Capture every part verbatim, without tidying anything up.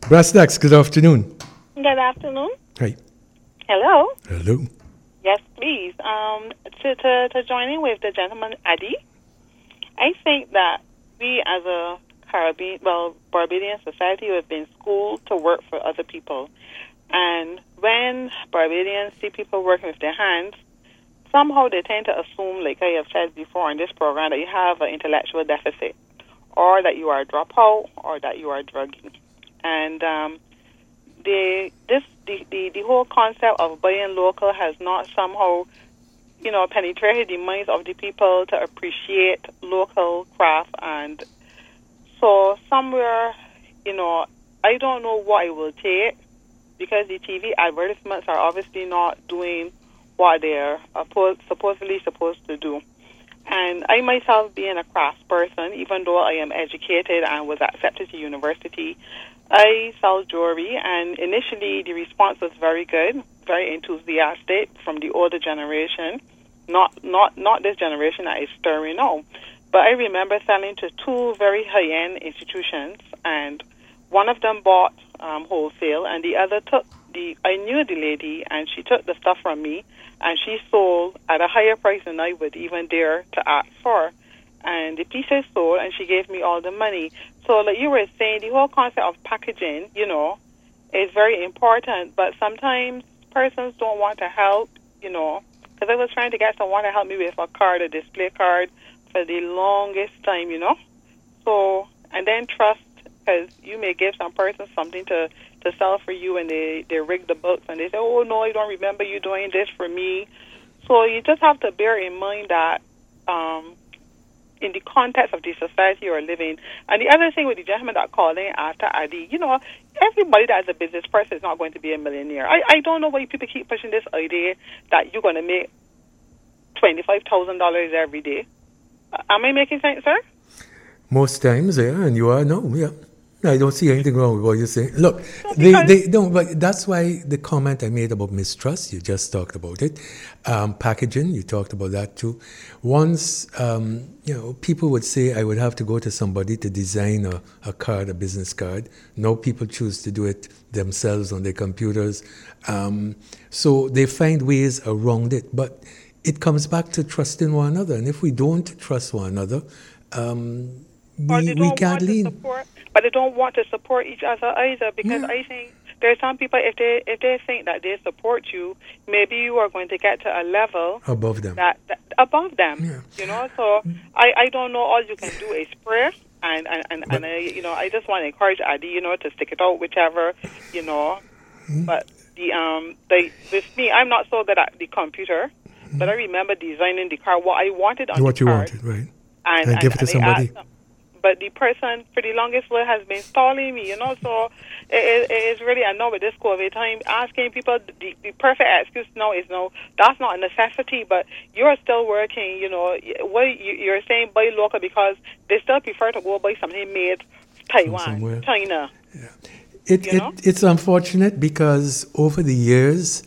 Brass Tacks, good afternoon. Good afternoon. Hi. Hello. Hello. Yes, please. Um, to, to, to join in with the gentleman, Adi, I think that we as a Caribbean, well, Barbadian society have been schooled to work for other people. And when Barbadians see people working with their hands, somehow they tend to assume, like I have said before in this program, that you have an intellectual deficit, or that you are a dropout, or that you are drugging. And um, the this the, the, the whole concept of buying local has not somehow, you know, penetrated the minds of the people to appreciate local craft. And so somewhere, you know, I don't know what it will take, because the T V advertisements are obviously not doing what they're supposedly supposed to do. And I myself, being a crafts person, even though I am educated and was accepted to university, I sell jewelry, and initially the response was very good, very enthusiastic from the older generation, not not not this generation that is stirring now. But I remember selling to two very high-end institutions, and one of them bought um, wholesale, and the other took the. I knew the lady, and she took the stuff from me, and she sold at a higher price than I would even dare to ask for. And the pieces sold, and she gave me all the money. So, like you were saying, the whole concept of packaging, you know, is very important. But sometimes persons don't want to help, you know, because I was trying to get someone to help me with a card, a display card, for the longest time, you know. So, and then trust, because you may give some person something to, to sell for you, and they, they rig the books, and they say, oh, no, I don't remember you doing this for me. So you just have to bear in mind that um, in the context of the society you're living. And the other thing with the gentleman that called in after Adi, you know, everybody that is a business person is not going to be a millionaire. I, I don't know why people keep pushing this idea that you're going to make twenty-five thousand dollars every day. Uh, am I making sense, sir? Most times, yeah, and you are, no, yeah. I don't see anything wrong with what you're saying. Look, no, they, they don't, but that's why the comment I made about mistrust, you just talked about it. Um, packaging, you talked about that too. Once, um, you know, people would say I would have to go to somebody to design a, a card, a business card. Now people choose to do it themselves on their computers. Um, so they find ways around it. But it comes back to trusting one another. And if we don't trust one another, um, we, we can't lean. But they don't want to support each other either, because yeah. I think there are some people, if they if they think that they support you, maybe you are going to get to a level above them. That, that above them, yeah. you know. So I, I don't know. All you can do is pray, and and and, and I, you know, I just want to encourage Adi, you know, to stick it out, whichever, you know. Mm-hmm. But the um the with me, I'm not so good at the computer, mm-hmm. but I remember designing the card, what I wanted on what the you card, wanted, right? And, and, and give it to somebody. But the person for the longest while has been stalling me, you know, so it, it is really annoying with this COVID time. Asking people, the, the perfect excuse now is no, that's not a necessity, but you're still working, you know. What you're saying buy local, because they still prefer to go buy something made Taiwan, China. Yeah. It, it, it's unfortunate, because over the years,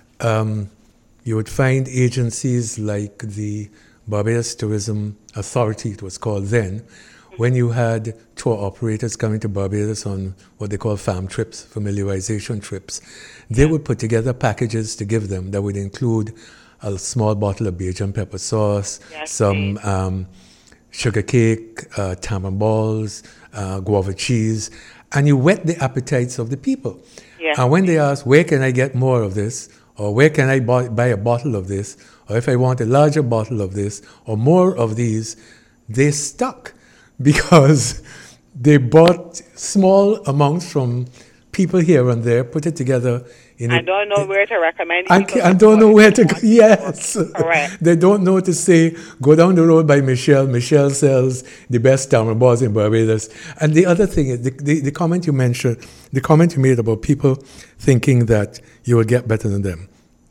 um, you would find agencies like the Barbados Tourism Authority, it was called then, when you had tour operators coming to Barbados on what they call farm trips, familiarization trips, they would put together packages to give them that would include a small bottle of Bajan pepper sauce, yes, some um, sugar cake, uh, tamarind balls, uh, guava cheese, and you whet the appetites of the people. Yes. And when they ask, where can I get more of this? Or where can I buy, buy a bottle of this? Or if I want a larger bottle of this, or more of these, they stuck. Because they bought small amounts from people here and there, put it together. In I a, don't know it, where to recommend. I, I don't know where to go. Yes. Correct. They don't know to say, go down the road by Michelle. Michelle sells the best tamarind balls in Barbados. And the other thing is, the, the, the comment you mentioned, the comment you made about people thinking that you will get better than them.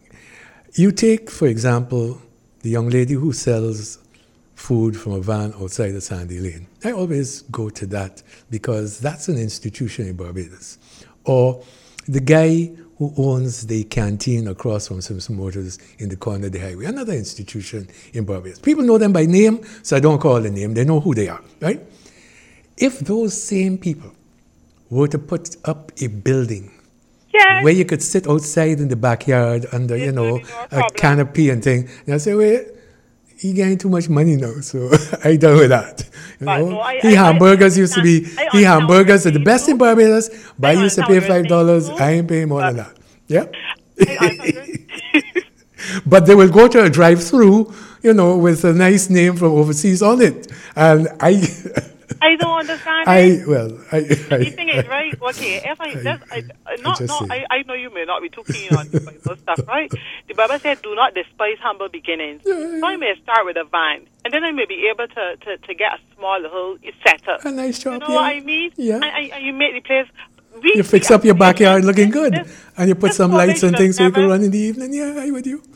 You take, for example, the young lady who sells food from a van outside of Sandy Lane. I always go to that because that's an institution in Barbados. Or the guy who owns the canteen across from Simpson Motors in the corner of the highway, another institution in Barbados. People know them by name, so I don't call the name. They know who they are, right? If those same people were to put up a building Yes. where you could sit outside in the backyard under, Yes, you know, no a problem. canopy and thing. And I say, wait, he getting too much money now, so I done with that. You But know, no, I- he I- I hamburgers used to be, understand- I he understand hamburgers are what the you're best saying in Barbados, but I I used to understand pay what you're five dollars. saying I ain't paying more than but- that. Yep. I, I, But they will go to a drive-through, you know, with a nice name from overseas on it. And I, I don't understand I, it. well, I, I, The thing is, right? Okay, if I just, I, I, not, just not, say. I, I know you may not be too keen on this Bible stuff, right? The Bible said, "Do not despise humble beginnings." Yeah, So I may start with a van, and then I may be able to, to, to get a small little setup. a nice You job, know yeah. what I mean? Yeah. And, and, and you make the place. We, You fix we up your backyard looking good. This, And you put this some lights and formation things so you of can never- run in the evening. Yeah, I with you.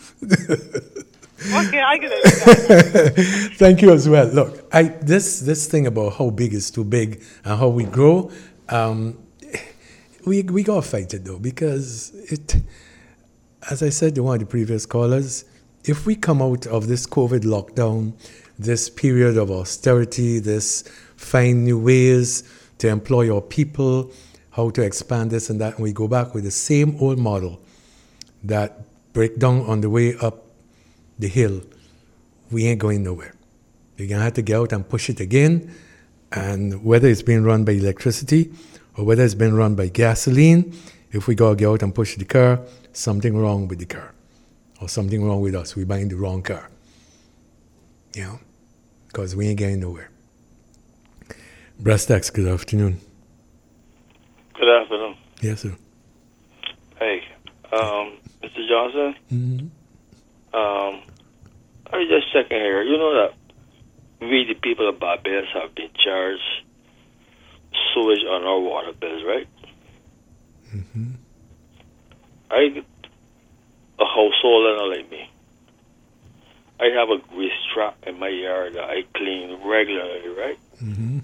Okay, I get it. Thank you as well. Look, I this this thing about how big is too big and how we grow, um, we we gotta fight it though, because it, as I said to one of the previous callers, if we come out of this COVID lockdown, this period of austerity, this find new ways to employ our people, how to expand this and that, and we go back with the same old model that break down on the way up the hill, we ain't going nowhere. You're going to have to get out and push it again, and whether it's being run by electricity or whether it's been run by gasoline, if we got to get out and push the car, something wrong with the car or something wrong with us. We're buying the wrong car, you know, because we ain't getting nowhere. Brastax, good afternoon. Good afternoon. Yes, sir. Hey, um, Mister Johnson. Mm-hmm. Um, I was just checking here. You know that we, the people of Barbados, have been charged sewage on our water bills, right? Mm-hmm. I, a householder like me, I have a grease trap in my yard that I clean regularly, right? Mm-hmm.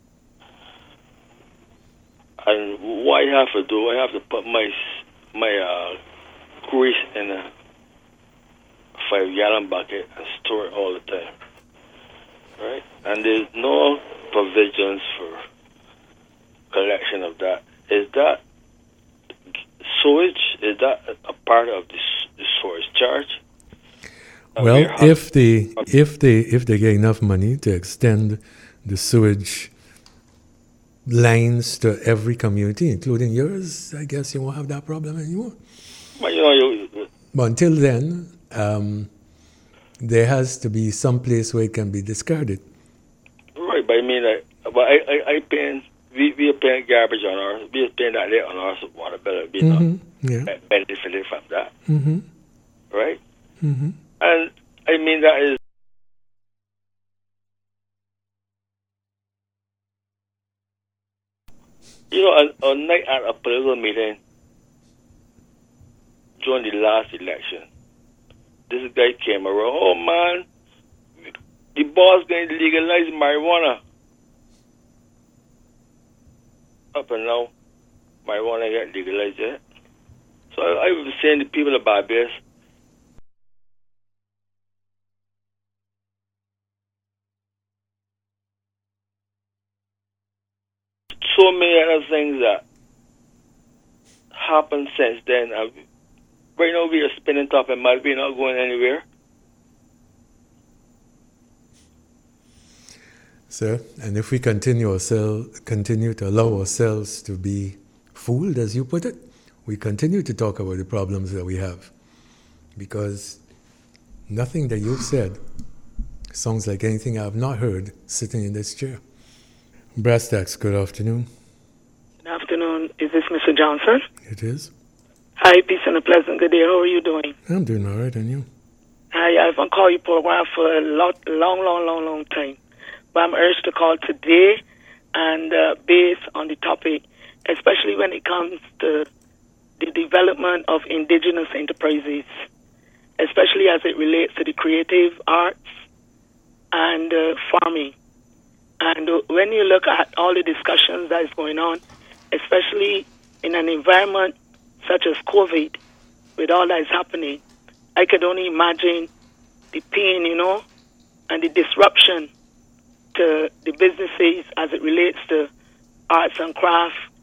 And what I have to do, I have to put my my uh, grease in a five gallon bucket and store it all the time, right? And there's no provisions for collection of that. Is that sewage? Is that a part of the, the sewage charge? Well, if they if they if they get enough money to extend the sewage lines to every community, including yours, I guess you won't have that problem anymore. But you know, you, But until then, um, there has to be some place where it can be discarded. right? But I mean, like, but I I, I paying we we are paying garbage on ours. We are paying that rate on our water bill. We not Mm-hmm. Yeah. benefited from that, Mm-hmm. right? Mm-hmm. And I mean that is. You know, a, a night at a political meeting during the last election, this guy came around. Oh man, the boss going to legalize marijuana. Up and now, marijuana get legalized yet. So I, I was saying to people of Barbados, so many other things that happened since then. Uh, right now we are spinning top and mud. We're not going anywhere. Sir, and if we continue ourselves, continue to allow ourselves to be fooled, as you put it, we continue to talk about the problems that we have, because nothing that you've said sounds like anything I've not heard sitting in this chair. Brastax, good afternoon. Good afternoon. Is this Mister Johnson? It is. Hi, peace and a pleasant good day. How are you doing? I'm doing all right, and you? Hi, I've been calling your program for a lot, long, long, long, long time. But I'm urged to call today and uh, based on the topic, especially when it comes to the development of indigenous enterprises, especially as it relates to the creative arts and uh, farming. And uh, when you look at all the discussions that is going on, especially in an environment such as COVID, with all that is happening, I could only imagine the pain, you know, and the disruption to the businesses as it relates to arts and craft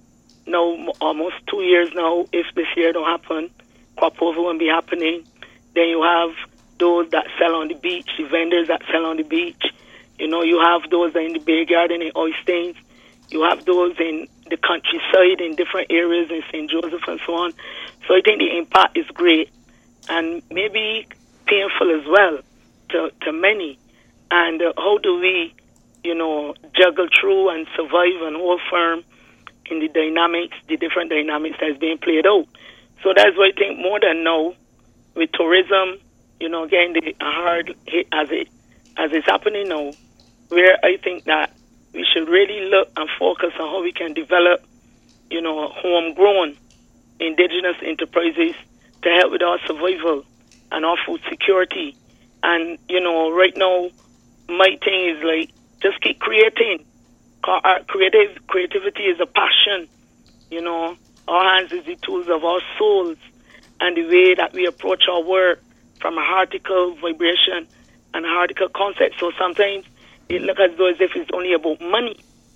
now almost two years now. If this year don't happen, crop over won't be happening. Then you have those that sell on the beach, the vendors that sell on the beach. You know, you have those in the Bay Garden in Oysteins. You have those in the countryside in different areas in Saint Joseph and so on. So I think the impact is great and maybe painful as well to, to many. And uh, how do we, you know, juggle through and survive and hold firm in the dynamics, the different dynamics that's being played out. So that's why I think more than now, with tourism, you know, getting the hard hit as it as it's happening now, where I think that we should really look and focus on how we can develop, you know, homegrown indigenous enterprises to help with our survival and our food security. And, you know, right now, my thing is like, just keep creating. Our creative creativity is a passion, you know. Our hands is the tools of our souls, and the way that we approach our work from a heartical vibration and a heartical concept. So sometimes it looks as though as if it's only about money,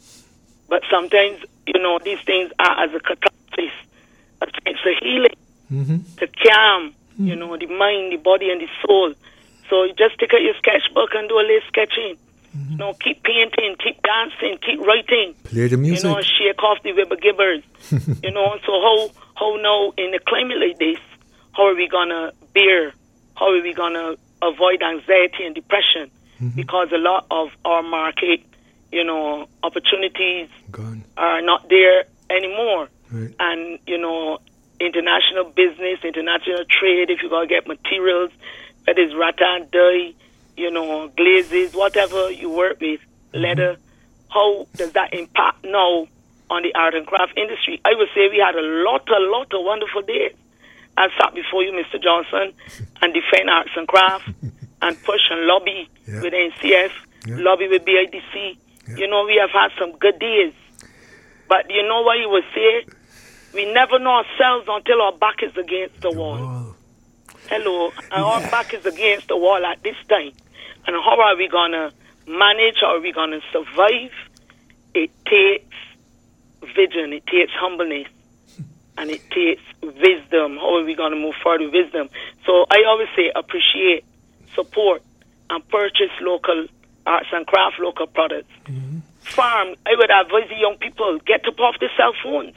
but sometimes, you know, these things are as a catharsis, a sense of healing, mm-hmm. to calm, mm-hmm. you know, the mind, the body, and the soul. So you just take out your sketchbook and do a little sketching. Mm-hmm. You know, keep painting, keep dancing, keep writing. Play the music. You know, shake off the Weber gibbers. You know, so how how now in a climate like this, how are we gonna bear? How are we gonna avoid anxiety and depression? Mm-hmm. Because a lot of our market, you know, opportunities Gone. are not there anymore. Right. And you know, international business, international trade. If you gotta get materials, whether it's rattan, dye, you know, glazes, whatever you work with, leather, mm-hmm. how does that impact now on the art and craft industry? I would say we had a lot, a lot of wonderful days. I sat before you, Mister Johnson, and defend arts and craft and push and lobby yeah. with N C F, yeah. lobby with B I D C. Yeah. You know, we have had some good days. But you know what you would say? We never know ourselves until our back is against the, the wall. wall. Hello, and yeah. our back is against the wall at this time. And how are we going to manage? How are we going to survive? It takes vision, it takes humbleness, and it takes wisdom. How are we going to move forward with wisdom? So I always say appreciate, support, and purchase local arts and craft, local products. Mm-hmm. Farm, I would advise the young people, get up off the cell phones.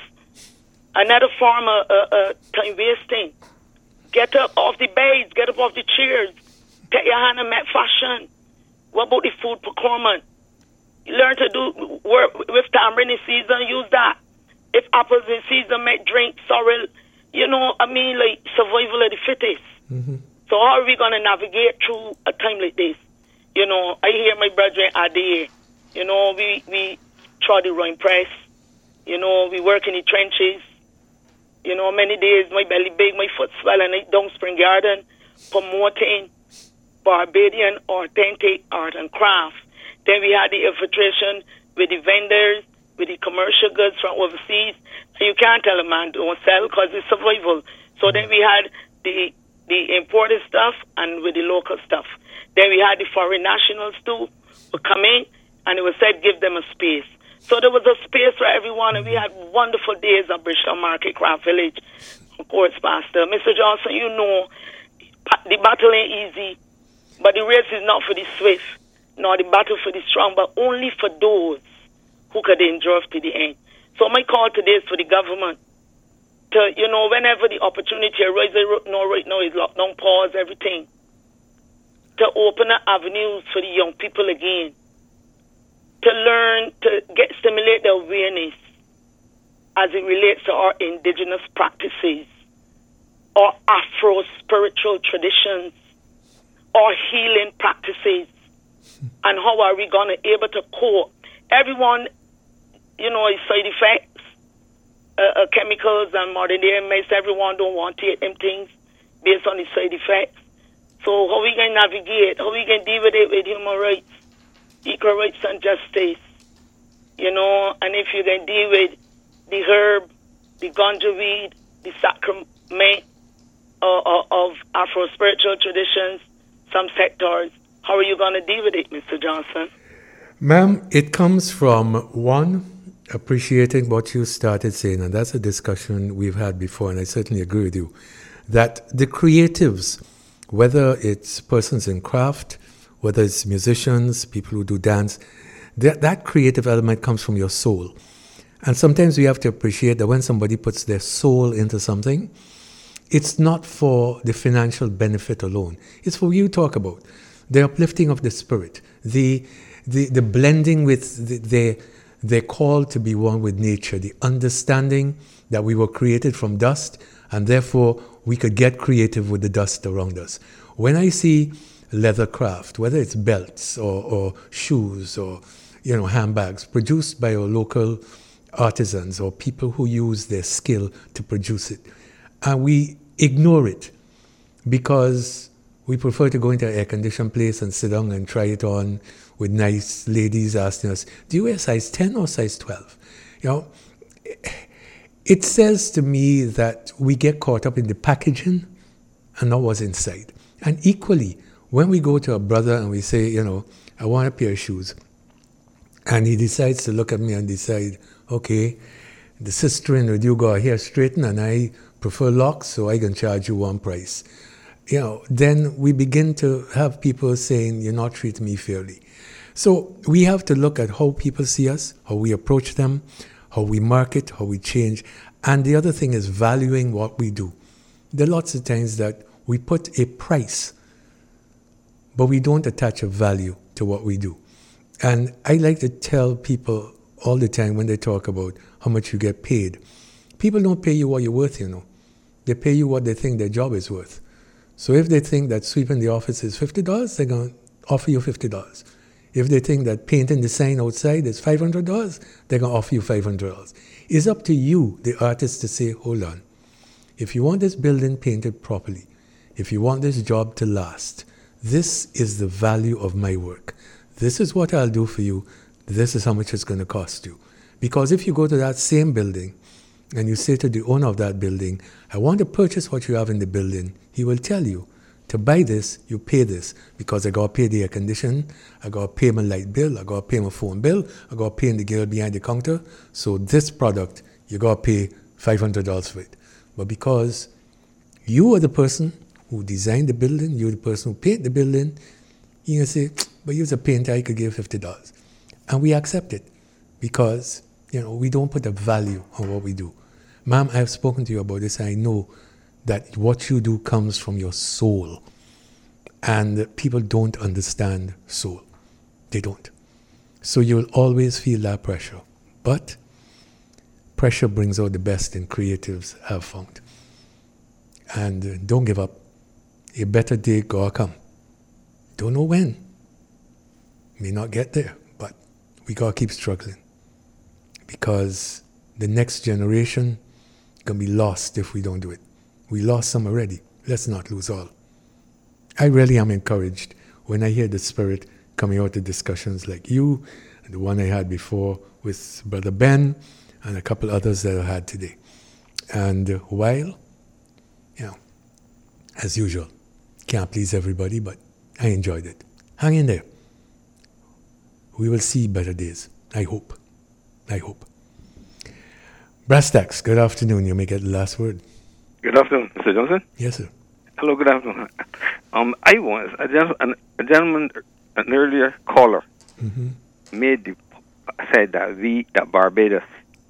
Another form of uh, uh, time wasting. Get up off the beds, get up off the chairs. Take your hand and make fashion. What about the food procurement? You learn to do work with tamarind in season, use that. If apples in season, make drink, sorrel. You know, I mean, like survival of the fittest. Mm-hmm. So how are we going to navigate through a time like this? You know, I hear my brethren are there. You know, we, we try the rowing press. You know, we work in the trenches. You know, many days my belly big, my foot swell, and I down Spring Garden promoting Barbadian authentic art and craft. Then we had the infiltration with the vendors, with the commercial goods from overseas. And you can't tell a man don't sell because it's survival. So then we had the the imported stuff and with the local stuff. Then we had the foreign nationals too who come in, and it was said give them a space. So there was a space for everyone, and we had wonderful days at Bristol Market, Craft Village, of course, Pastor. Mister Johnson, you know, the battle ain't easy, but the race is not for the swift, nor the battle for the strong, but only for those who could endure to the end. So my call today is for the government to, you know, whenever the opportunity arises, no, right now is lockdown, pause, everything, to open up avenues for the young people again, to learn, to get stimulate the awareness as it relates to our indigenous practices, our Afro-spiritual traditions, our healing practices, and how are we going to able to cope. Everyone, you know, is side effects, uh, uh, chemicals and modern day meds. Everyone don't want to take them things based on the side effects. So how we going to navigate, how we going to deal with it with human rights, equal rights and justice, you know, and if you can deal with the herb, the ganja weed, the sacrament uh, uh, of Afro-spiritual traditions, some sectors, how are you going to deal with it, Mister Johnson? Ma'am, it comes from one, appreciating what you started saying, and that's a discussion we've had before, and I certainly agree with you, that the creatives, whether it's persons in craft, whether it's musicians, people who do dance, that, that creative element comes from your soul. And sometimes we have to appreciate that when somebody puts their soul into something, it's not for the financial benefit alone. It's for what you talk about, the uplifting of the spirit, the the, the blending with the, their, their call to be one with nature, the understanding that we were created from dust, and therefore we could get creative with the dust around us. When I see leather craft, whether it's belts or, or shoes or you know handbags produced by our local artisans or people who use their skill to produce it, and we ignore it because we prefer to go into an air-conditioned place and sit down and try it on with nice ladies asking us, do you wear size ten or size twelve? You know, it says to me that we get caught up in the packaging and not what's inside. And equally, when we go to a brother and we say, you know, I want a pair of shoes, and he decides to look at me and decide, okay, the sister-in-law, you got her hair straightened and I prefer locks, so I can charge you one price. You know, then we begin to have people saying, you're not treating me fairly. So we have to look at how people see us, how we approach them, how we market, how we change. And the other thing is valuing what we do. There are lots of times that we put a price, but we don't attach a value to what we do. And I like to tell people all the time when they talk about how much you get paid, people don't pay you what you're worth, you know. They pay you what they think their job is worth. So if they think that sweeping the office is fifty dollars, they're going to offer you fifty dollars. If they think that painting the sign outside is five hundred dollars, they're going to offer you five hundred dollars. It's up to you, the artist, to say, hold on. If you want this building painted properly, if you want this job to last, this is the value of my work. This is what I'll do for you. This is how much it's going to cost you. Because if you go to that same building and you say to the owner of that building, I want to purchase what you have in the building, he will tell you, to buy this, you pay this, because I got to pay the air conditioning, I got to pay my light bill, I got to pay my phone bill, I got to pay the girl behind the counter. So this product, you got to pay five hundred dollars for it. But because you are the person who designed the building, you're the person who painted the building, you can say, but you're a painter, I could give fifty dollars. And we accept it because, you know, we don't put a value on what we do. Ma'am, I have spoken to you about this. I know that what you do comes from your soul. And people don't understand soul. They don't. So you'll always feel that pressure. But pressure brings out the best in creatives, I've found. And uh, don't give up. A better day gonna come. Don't know when. May not get there, but we gotta keep struggling. Because the next generation can be lost if we don't do it. We lost some already. Let's not lose all. I really am encouraged when I hear the spirit coming out of discussions like you, and the one I had before with Brother Ben, and a couple others that I had today. And while, you know, as usual, can't please everybody, but I enjoyed it. Hang in there. We will see better days. I hope. I hope. Brass Tacks, good afternoon. You may get the last word. Good afternoon, Mister Johnson. Yes, sir. Hello, good afternoon. Um, I was a, gentleman, a gentleman, an earlier caller, Mm-hmm. made the, said that we that Barbados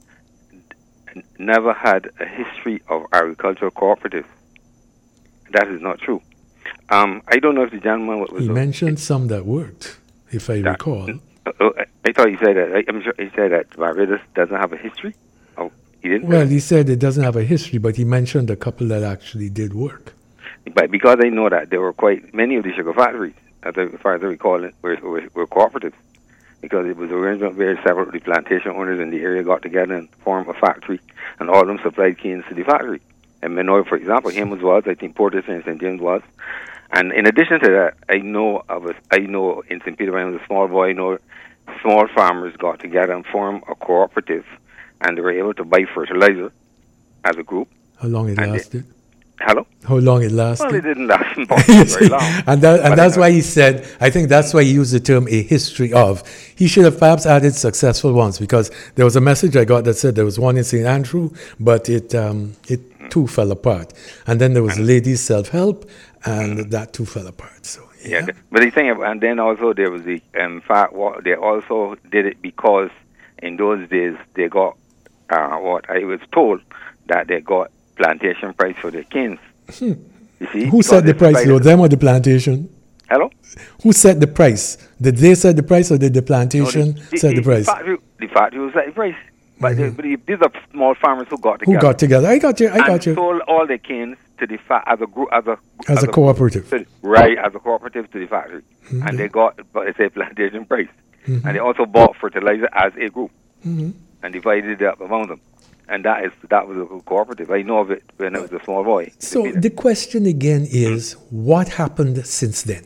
n- never had a history of agricultural cooperatives. That is not true. Um, I don't know if the gentleman was. He a, mentioned some that worked, if I that, recall. Uh, uh, I, I thought he said that. I, I'm sure he said that Barbados doesn't have a history. Oh, he didn't. Well, he said it doesn't have a history, but he mentioned a couple that actually did work. But because I know that there were quite many of the sugar factories, as far as I recall, it, were, were, were cooperatives. Because it was arrangement where several of the plantation owners in the area got together and formed a factory, and all of them supplied canes to the factory. And Minoy, for example, Hammond was, I think Porter and Saint James was. And in addition to that, I know of a, I know in Saint Peter when I was a small boy, I know small farmers got together and formed a cooperative, and they were able to buy fertilizer as a group. How long it And lasted? Hello? How long it lasted? Well, it didn't last very long. and that, and But that's it- why he said, I think that's why he used the term a history of. He should have perhaps added successful ones, because there was a message I got that said there was one in Saint Andrew, but it um, it too fell apart. And then there was ladies self-help, and that too fell apart. So Yeah, yeah. th- but the thing, ab- and then also there was the, in fact, what they also did it because in those days they got, uh, what I was told, that they got plantation price for their canes. You see? Who Because set the they price, supplied though? it- Them or the plantation? Hello? Who set the price? Did they set the price, or did the plantation No, the, set the price? The factory, the factory was set the price. But, they, but the- these are small farmers who got Who together. got together? I got you. I got and you. sold all their canes to the fa- as a group, as a As a cooperative. to- right, as a cooperative to the factory, and they got, but it's a plantation price, and they also bought fertilizer as a group, Mhm. and divided it up among them, and that is that was a cooperative. I know of it when I was a small boy. So the question again is, what happened since then?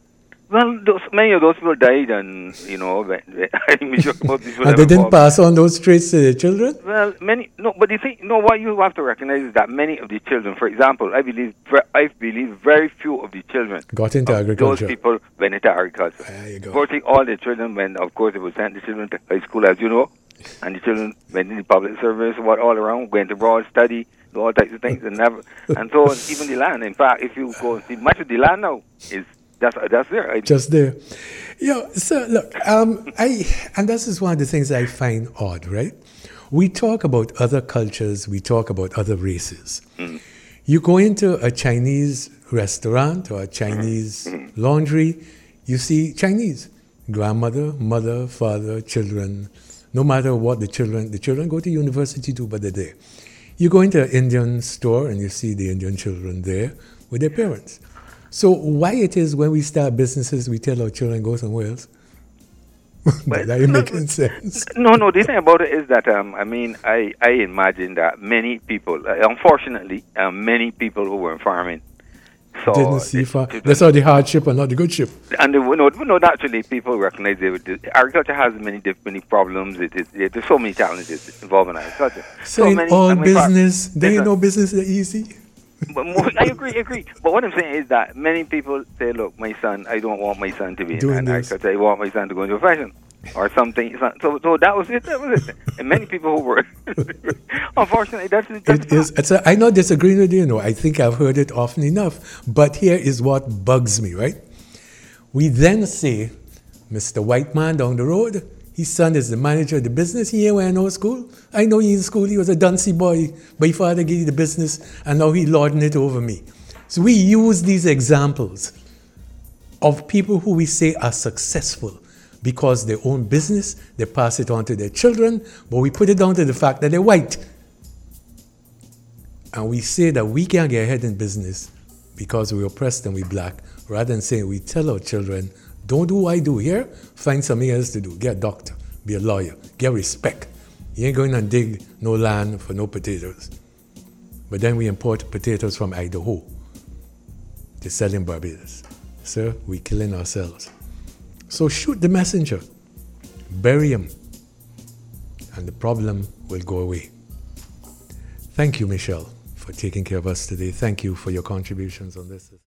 Well, those, many of those people died, and you know, when- when- I'm sure most people And they never didn't called- pass on those traits to their children? Well, many no, but the thing, no. What you have to recognize is that many of the children, for example, I believe, ver- I believe very few of the children Got into of agriculture. Those people went into agriculture. There you go. Virtually all the children went. Of course, they would send the children to high school, as you know, and the children went into public service, what all around, went abroad, study, do all types of things, and never. And so even the land. In fact, if you go and see much of the land now is that's that's there. I, Just there. Yeah, so look, um, I, and this is one of the things I find odd, right? We talk about other cultures, we talk about other races. Mm-hmm. You go into a Chinese restaurant or a Chinese Mm-hmm. laundry, you see Chinese. Grandmother, mother, father, children. No matter what the children, the children go to university too, but they're there. You go into an Indian store and you see the Indian children there with their parents. So why it is when we start businesses, we tell our children go somewhere else? Well, that ain't making sense. No, no. The thing about it is that um, I mean, I, I imagine that many people, uh, unfortunately, um, many people who were farming, so Didn't see they- far. they- That's all the hardship and not the good ship. and the, no, no, naturally, people recognize it. Agriculture has many diff- many problems. It is it, there's so many challenges involved in agriculture. So, in many, all I mean, far- business, there ain't Listen, no business that easy. But more, I agree, I agree. But what I'm saying is that many people say, "Look, my son, I don't want my son to be Doing in this. agriculture. I want my son to go into fashion or something." So, so that was it. That was it. And many people who were, unfortunately, that's that's It is. It's a, I'm not disagreeing with you. You know, I think I've heard it often enough. But here is what bugs me, right? We then say, Mister White man down the road, his son is the manager of the business. He ain't went no school. I know he in school. He was a duncy boy. But his father gave you the business, and now he lording it over me. So we use these examples of people who we say are successful because they own business, they pass it on to their children, but we put it down to the fact that they're white. And we say that we can't get ahead in business because we're oppressed and we're black, rather than saying we tell our children, don't do what I do here, find something else to do. Get a doctor, be a lawyer, get respect. You ain't going and dig no land for no potatoes. But then we import potatoes from Idaho to sell in Barbados. Sir, we're killing ourselves. So shoot the messenger, bury him, and the problem will go away. Thank you, Michelle, for taking care of us today. Thank you for your contributions on this.